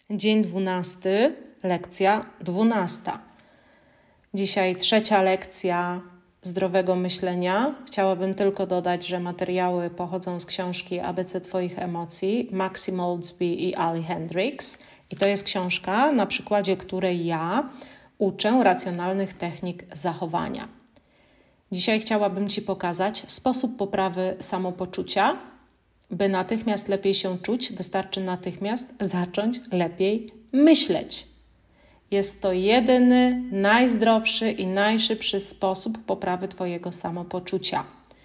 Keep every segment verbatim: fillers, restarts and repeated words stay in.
Dzień dwunasty, lekcja dwunasta. Dzisiaj trzecia lekcja zdrowego myślenia. Chciałabym tylko dodać, że materiały pochodzą z książki A B C Twoich emocji Maxim Oldsby i Ali Hendricks. I to jest książka, na przykładzie której ja uczę racjonalnych technik zachowania. Dzisiaj chciałabym Ci pokazać sposób poprawy samopoczucia. By natychmiast lepiej się czuć, wystarczy natychmiast zacząć lepiej myśleć. Jest to jedyny, najzdrowszy i najszybszy sposób poprawy Twojego samopoczucia.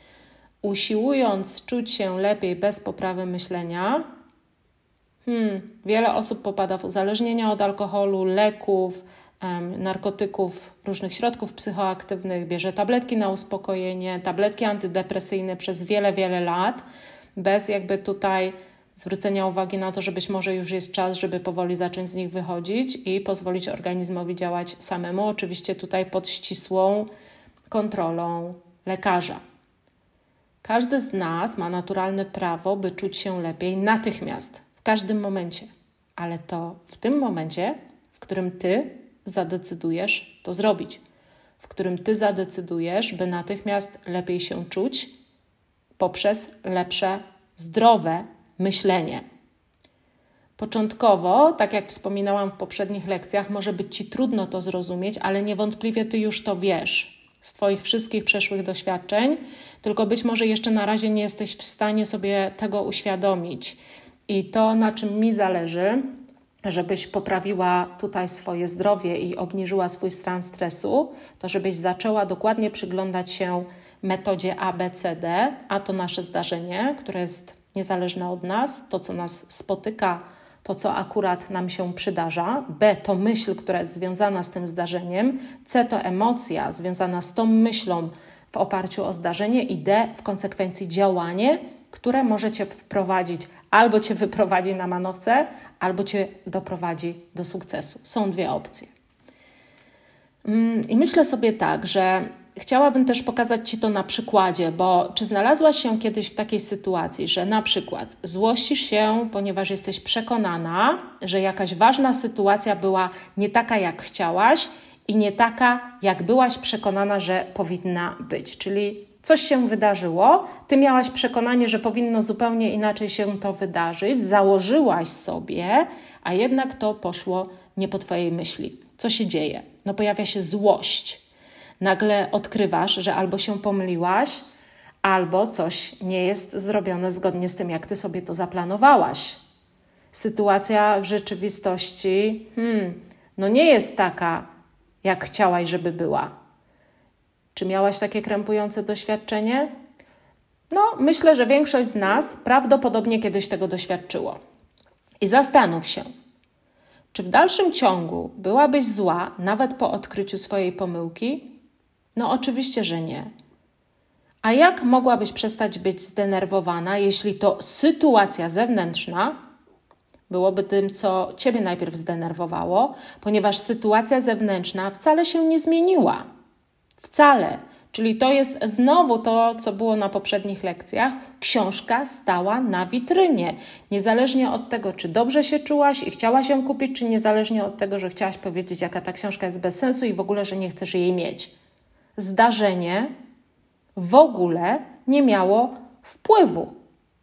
Usiłując czuć się lepiej bez poprawy myślenia, hmm, wiele osób popada w uzależnienia od alkoholu, leków, em, narkotyków, różnych środków psychoaktywnych, bierze tabletki na uspokojenie, tabletki antydepresyjne przez wiele, wiele lat, bez jakby tutaj zwrócenia uwagi na to, że być może już jest czas, żeby powoli zacząć z nich wychodzić i pozwolić organizmowi działać samemu, oczywiście tutaj pod ścisłą kontrolą lekarza. Każdy z nas ma naturalne prawo, by czuć się lepiej natychmiast, w każdym momencie, ale to w tym momencie, w którym Ty zadecydujesz to zrobić, w którym Ty zadecydujesz, by natychmiast lepiej się czuć, poprzez lepsze, zdrowe myślenie. Początkowo, tak jak wspominałam w poprzednich lekcjach, może być Ci trudno to zrozumieć, ale niewątpliwie Ty już to wiesz z Twoich wszystkich przeszłych doświadczeń, tylko być może jeszcze na razie nie jesteś w stanie sobie tego uświadomić. I to, na czym mi zależy, żebyś poprawiła tutaj swoje zdrowie i obniżyła swój stan stresu, to żebyś zaczęła dokładnie przyglądać się metodzie A B C D, a to nasze zdarzenie, które jest niezależne od nas, to co nas spotyka, to co akurat nam się przydarza, B to myśl, która jest związana z tym zdarzeniem, C to emocja związana z tą myślą w oparciu o zdarzenie i D w konsekwencji działanie, które może Cię wprowadzić, albo Cię wyprowadzi na manowce, albo Cię doprowadzi do sukcesu. Są dwie opcje. I myślę sobie tak, że chciałabym też pokazać Ci to na przykładzie, bo czy znalazłaś się kiedyś w takiej sytuacji, że na przykład złościsz się, ponieważ jesteś przekonana, że jakaś ważna sytuacja była nie taka, jak chciałaś i nie taka, jak byłaś przekonana, że powinna być. Czyli coś się wydarzyło, Ty miałaś przekonanie, że powinno zupełnie inaczej się to wydarzyć, założyłaś sobie, a jednak to poszło nie po Twojej myśli. Co się dzieje? No pojawia się złość. Nagle odkrywasz, że albo się pomyliłaś, albo coś nie jest zrobione zgodnie z tym, jak Ty sobie to zaplanowałaś. Sytuacja w rzeczywistości hmm, no nie jest taka, jak chciałaś, żeby była. Czy miałaś takie krępujące doświadczenie? No, myślę, że większość z nas prawdopodobnie kiedyś tego doświadczyło. I zastanów się, czy w dalszym ciągu byłabyś zła nawet po odkryciu swojej pomyłki? No oczywiście, że nie. A jak mogłabyś przestać być zdenerwowana, jeśli to sytuacja zewnętrzna byłoby tym, co Ciebie najpierw zdenerwowało, ponieważ sytuacja zewnętrzna wcale się nie zmieniła. Wcale. Czyli to jest znowu to, co było na poprzednich lekcjach. Książka stała na witrynie. Niezależnie od tego, czy dobrze się czułaś i chciałaś ją kupić, czy niezależnie od tego, że chciałaś powiedzieć, jaka ta książka jest bez sensu i w ogóle, że nie chcesz jej mieć. Zdarzenie w ogóle nie miało wpływu.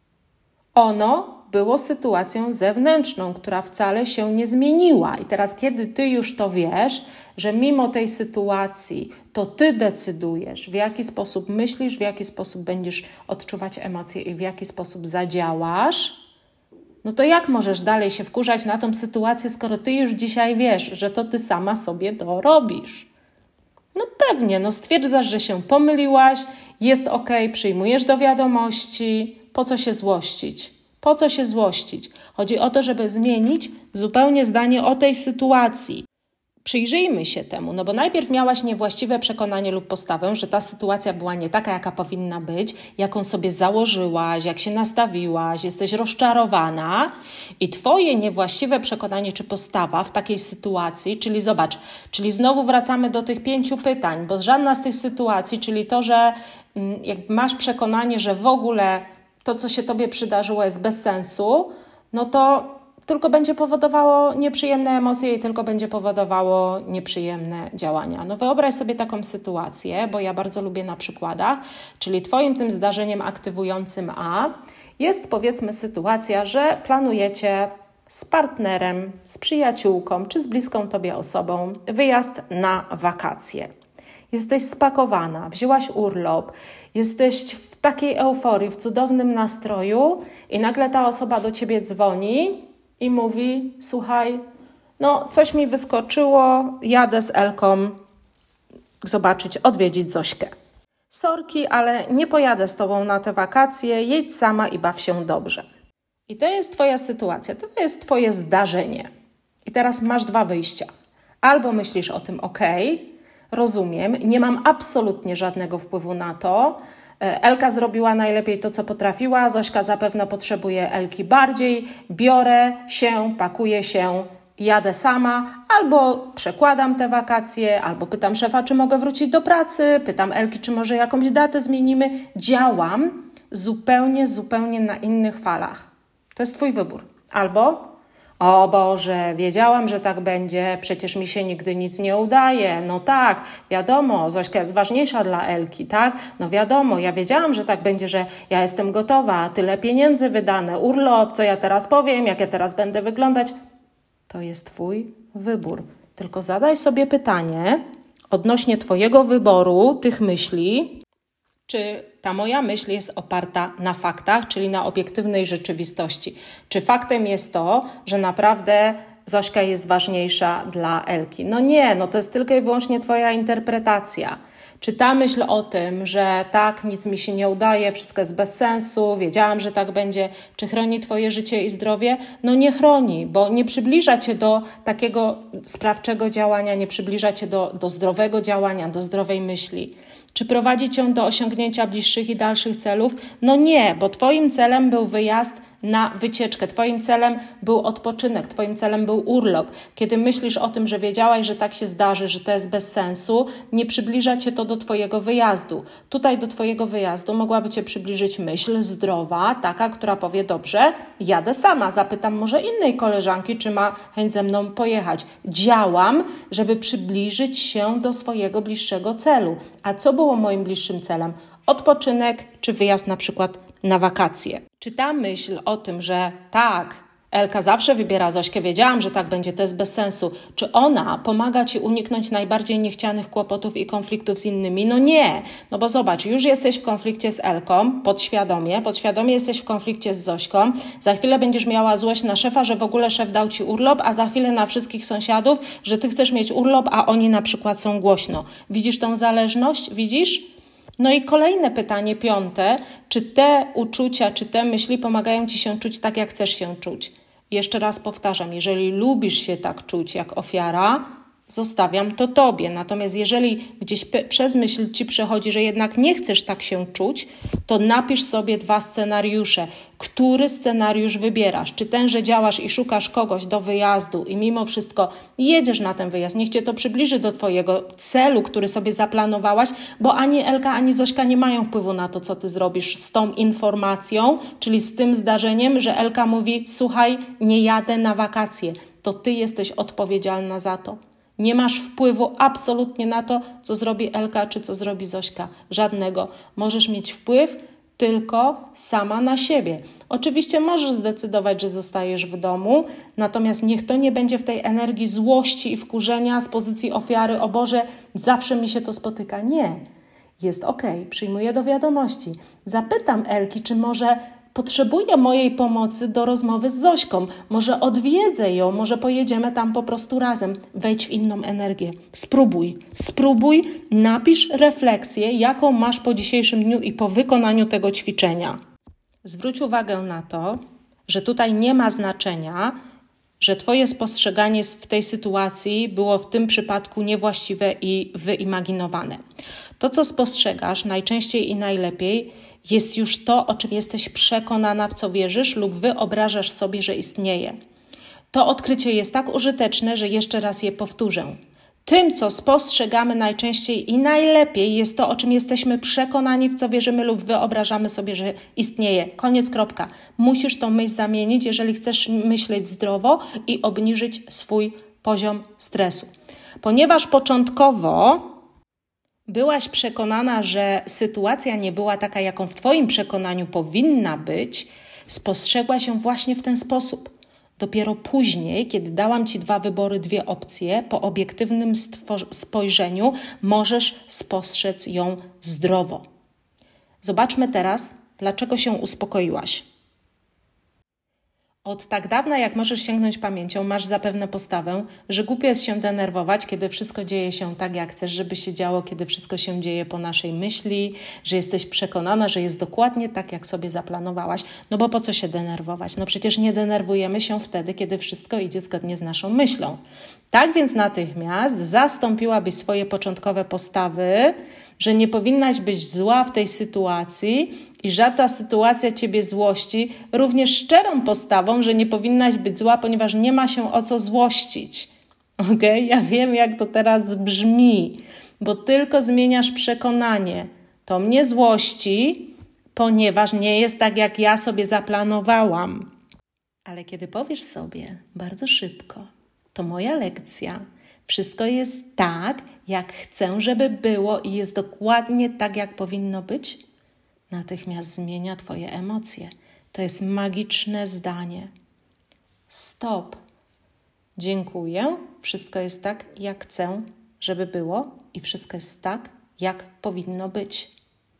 Ono było sytuacją zewnętrzną, która wcale się nie zmieniła. I teraz, kiedy Ty już to wiesz, że mimo tej sytuacji to Ty decydujesz, w jaki sposób myślisz, w jaki sposób będziesz odczuwać emocje i w jaki sposób zadziałasz, no to jak możesz dalej się wkurzać na tą sytuację, skoro Ty już dzisiaj wiesz, że to Ty sama sobie to robisz? No pewnie, no stwierdzasz, że się pomyliłaś, jest okej, przyjmujesz do wiadomości, po co się złościć? Po co się złościć? Chodzi o to, żeby zmienić zupełnie zdanie o tej sytuacji. Przyjrzyjmy się temu, no bo najpierw miałaś niewłaściwe przekonanie lub postawę, że ta sytuacja była nie taka, jaka powinna być, jaką sobie założyłaś, jak się nastawiłaś, jesteś rozczarowana i Twoje niewłaściwe przekonanie czy postawa w takiej sytuacji, czyli zobacz, czyli znowu wracamy do tych pięciu pytań, bo żadna z tych sytuacji, czyli to, że jak masz przekonanie, że w ogóle to, co się Tobie przydarzyło, jest bez sensu, no to tylko będzie powodowało nieprzyjemne emocje i tylko będzie powodowało nieprzyjemne działania. No wyobraź sobie taką sytuację, bo ja bardzo lubię na przykładach, czyli Twoim tym zdarzeniem aktywującym A jest powiedzmy sytuacja, że planujecie z partnerem, z przyjaciółką czy z bliską Tobie osobą wyjazd na wakacje. Jesteś spakowana, wzięłaś urlop, jesteś w takiej euforii, w cudownym nastroju i nagle ta osoba do Ciebie dzwoni i mówi: słuchaj, no coś mi wyskoczyło, jadę z Elką zobaczyć, odwiedzić Zośkę. Sorki, ale nie pojadę z Tobą na te wakacje, jedź sama i baw się dobrze. I to jest Twoja sytuacja, to jest Twoje zdarzenie. I teraz masz dwa wyjścia. Albo myślisz o tym: okej, rozumiem, nie mam absolutnie żadnego wpływu na to, Elka zrobiła najlepiej to, co potrafiła, Zośka zapewne potrzebuje Elki bardziej, biorę się, pakuję się, jadę sama, albo przekładam te wakacje, albo pytam szefa, czy mogę wrócić do pracy, pytam Elki, czy może jakąś datę zmienimy. Działam zupełnie, zupełnie na innych falach. To jest Twój wybór. Albo: o Boże, wiedziałam, że tak będzie, przecież mi się nigdy nic nie udaje. No tak, wiadomo, Zośka jest ważniejsza dla Elki, tak? No wiadomo, ja wiedziałam, że tak będzie, że ja jestem gotowa, tyle pieniędzy wydane, urlop, co ja teraz powiem, jak ja teraz będę wyglądać. To jest Twój wybór. Tylko zadaj sobie pytanie odnośnie Twojego wyboru, tych myśli, czy ta moja myśl jest oparta na faktach, czyli na obiektywnej rzeczywistości. Czy faktem jest to, że naprawdę Zośka jest ważniejsza dla Elki? No nie, no to jest tylko i wyłącznie Twoja interpretacja. Czy ta myśl o tym, że tak, nic mi się nie udaje, wszystko jest bez sensu, wiedziałam, że tak będzie, czy chroni Twoje życie i zdrowie? No nie chroni, bo nie przybliża Cię do takiego sprawczego działania, nie przybliża Cię do, do zdrowego działania, do zdrowej myśli. Czy prowadzi Cię do osiągnięcia bliższych i dalszych celów? No nie, bo Twoim celem był wyjazd na wycieczkę, Twoim celem był odpoczynek, Twoim celem był urlop. Kiedy myślisz o tym, że wiedziałaś, że tak się zdarzy, że to jest bez sensu, nie przybliża Cię to do Twojego wyjazdu. Tutaj do Twojego wyjazdu mogłaby Cię przybliżyć myśl zdrowa, taka, która powie: dobrze, jadę sama, zapytam może innej koleżanki, czy ma chęć ze mną pojechać. Działam, żeby przybliżyć się do swojego bliższego celu. A co było moim bliższym celem? Odpoczynek czy wyjazd na przykład na wakacje. Czy ta myśl o tym, że tak, Elka zawsze wybiera Zośkę, wiedziałam, że tak będzie, to jest bez sensu, czy ona pomaga Ci uniknąć najbardziej niechcianych kłopotów i konfliktów z innymi? No nie, no bo zobacz, już jesteś w konflikcie z Elką, podświadomie, podświadomie jesteś w konflikcie z Zośką, za chwilę będziesz miała złość na szefa, że w ogóle szef dał Ci urlop, a za chwilę na wszystkich sąsiadów, że Ty chcesz mieć urlop, a oni na przykład są głośno. Widzisz tą zależność? Widzisz? No i kolejne pytanie, piąte, czy te uczucia, czy te myśli pomagają Ci się czuć tak, jak chcesz się czuć? Jeszcze raz powtarzam, jeżeli lubisz się tak czuć jak ofiara, zostawiam to Tobie. Natomiast jeżeli gdzieś pe- przez myśl Ci przechodzi, że jednak nie chcesz tak się czuć, to napisz sobie dwa scenariusze. Który scenariusz wybierasz? Czy ten, że działasz i szukasz kogoś do wyjazdu i mimo wszystko jedziesz na ten wyjazd, niech Cię to przybliży do Twojego celu, który sobie zaplanowałaś, bo ani Elka, ani Zośka nie mają wpływu na to, co Ty zrobisz z tą informacją, czyli z tym zdarzeniem, że Elka mówi: słuchaj, nie jadę na wakacje. To Ty jesteś odpowiedzialna za to. Nie masz wpływu absolutnie na to, co zrobi Elka, czy co zrobi Zośka. Żadnego. Możesz mieć wpływ tylko sama na siebie. Oczywiście możesz zdecydować, że zostajesz w domu, natomiast niech to nie będzie w tej energii złości i wkurzenia z pozycji ofiary: o Boże, zawsze mi się to spotyka. Nie. Jest okej, przyjmuję do wiadomości. Zapytam Elki, czy może potrzebuje mojej pomocy do rozmowy z Zośką. Może odwiedzę ją, może pojedziemy tam po prostu razem. Wejdź w inną energię. Spróbuj. Spróbuj, napisz refleksję, jaką masz po dzisiejszym dniu i po wykonaniu tego ćwiczenia. Zwróć uwagę na to, że tutaj nie ma znaczenia, że Twoje spostrzeganie w tej sytuacji było w tym przypadku niewłaściwe i wyimaginowane. To, co spostrzegasz najczęściej i najlepiej, jest już to, o czym jesteś przekonana, w co wierzysz lub wyobrażasz sobie, że istnieje. To odkrycie jest tak użyteczne, że jeszcze raz je powtórzę. Tym, co spostrzegamy najczęściej i najlepiej, jest to, o czym jesteśmy przekonani, w co wierzymy lub wyobrażamy sobie, że istnieje. Koniec, kropka. Musisz tą myśl zamienić, jeżeli chcesz myśleć zdrowo i obniżyć swój poziom stresu. Ponieważ początkowo byłaś przekonana, że sytuacja nie była taka, jaką w Twoim przekonaniu powinna być, spostrzegłaś ją właśnie w ten sposób. Dopiero później, kiedy dałam Ci dwa wybory, dwie opcje, po obiektywnym spojrzeniu możesz spostrzec ją zdrowo. Zobaczmy teraz, dlaczego się uspokoiłaś. Od tak dawna, jak możesz sięgnąć pamięcią, masz zapewne postawę, że głupio jest się denerwować, kiedy wszystko dzieje się tak, jak chcesz, żeby się działo, kiedy wszystko się dzieje po naszej myśli, że jesteś przekonana, że jest dokładnie tak, jak sobie zaplanowałaś. No bo po co się denerwować? No przecież nie denerwujemy się wtedy, kiedy wszystko idzie zgodnie z naszą myślą. Tak więc natychmiast zastąpiłabyś swoje początkowe postawy, że nie powinnaś być zła w tej sytuacji i że ta sytuacja Ciebie złości, również szczerą postawą, że nie powinnaś być zła, ponieważ nie ma się o co złościć. Okej? Okay? Ja wiem, jak to teraz brzmi, bo tylko zmieniasz przekonanie. To mnie złości, ponieważ nie jest tak, jak ja sobie zaplanowałam. Ale kiedy powiesz sobie bardzo szybko, to moja lekcja, wszystko jest tak, jak chcę, żeby było i jest dokładnie tak, jak powinno być, natychmiast zmienia Twoje emocje. To jest magiczne zdanie. Stop. Dziękuję. Wszystko jest tak, jak chcę, żeby było i wszystko jest tak, jak powinno być.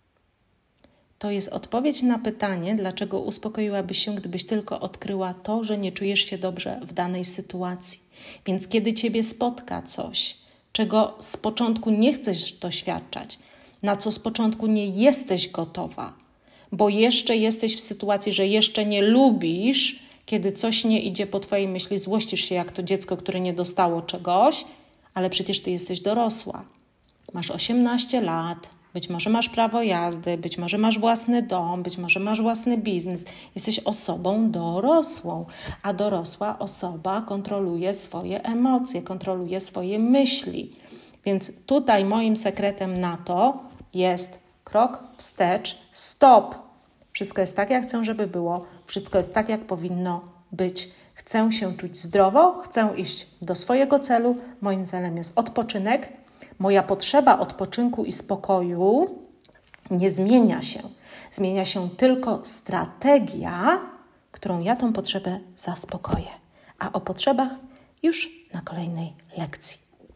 To jest odpowiedź na pytanie, dlaczego uspokoiłabyś się, gdybyś tylko odkryła to, że nie czujesz się dobrze w danej sytuacji. Więc kiedy Ciebie spotka coś, czego z początku nie chcesz doświadczać, na co z początku nie jesteś gotowa, bo jeszcze jesteś w sytuacji, że jeszcze nie lubisz, kiedy coś nie idzie po Twojej myśli, złościsz się jak to dziecko, które nie dostało czegoś, ale przecież Ty jesteś dorosła. Masz osiemnaście lat, być może masz prawo jazdy, być może masz własny dom, być może masz własny biznes. Jesteś osobą dorosłą, a dorosła osoba kontroluje swoje emocje, kontroluje swoje myśli. Więc tutaj moim sekretem na to jest krok wstecz, stop. Wszystko jest tak, jak chcę, żeby było. Wszystko jest tak, jak powinno być. Chcę się czuć zdrowo, chcę iść do swojego celu. Moim celem jest odpoczynek. Moja potrzeba odpoczynku i spokoju nie zmienia się. Zmienia się tylko strategia, którą ja tą potrzebę zaspokoję. A o potrzebach już na kolejnej lekcji.